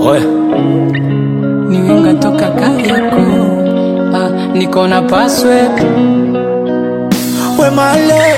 Oya niwenga toka Kariako, niko na password we male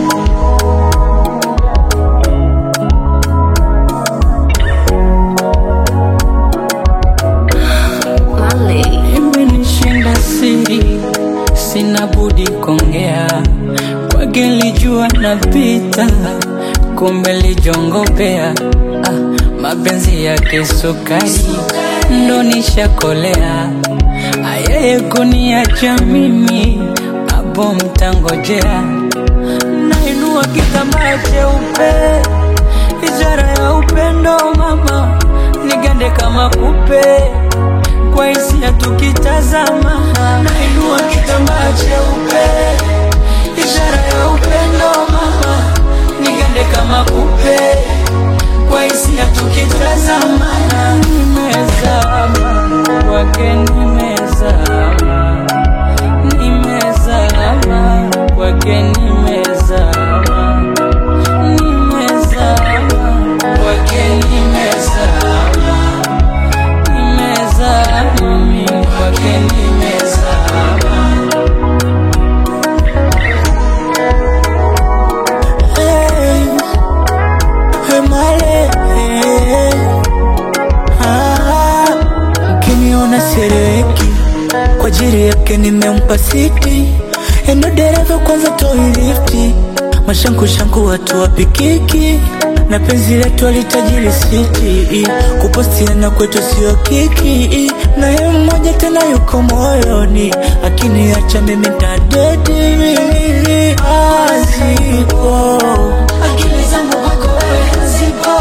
imenishinda siri, sina budi kongea. Kwake lijua napita, kumbe lijongopea. Mapenzi yake sukari, ndo nishakolea. Ayeye kuniacha mimi, hapo mtangojea. Nainua kitambaa cheupe, ishara ya upendo mama, nigande kama kupe, kwa hisia tukitazama. Nainua kitambaa cheupe, ishara ya upendo mama, nigande kama kupe, kwa hisia tukitazama. Nimezama kwake, nimezama, nimezama kwake, nimezama, nimezama kwake, nimezama, nimezama mimi kwake, nimezama. hey, we male ukiniona sereki kwa ajili yake nimempa siti, endo dereva kwanza toi lifti, mashanku shanku watu wapikiki, na penzi letu alitajiri siti, kupostiana kwetu sio kiki, na yeye mmoja tena yuko moyoni, akiniacha mimi ntadedi. Azipo Akili zangu kwako wewe hazipo,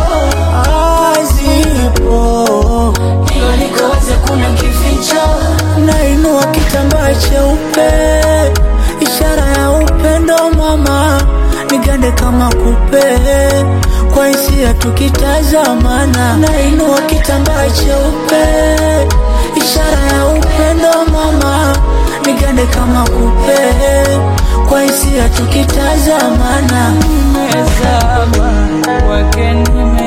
azipo, hilo liko wazi, kuna kificho. nainua kitambaa cheupe, ishara ya upendo mama, nigande kama kupe, kwa hisia tukitazamana. Nainua kitambaa cheupe, ishara ya upendo mama, nigande kama kupe, kwa hisia tukitazamana. Nimezama kwake, nimezama.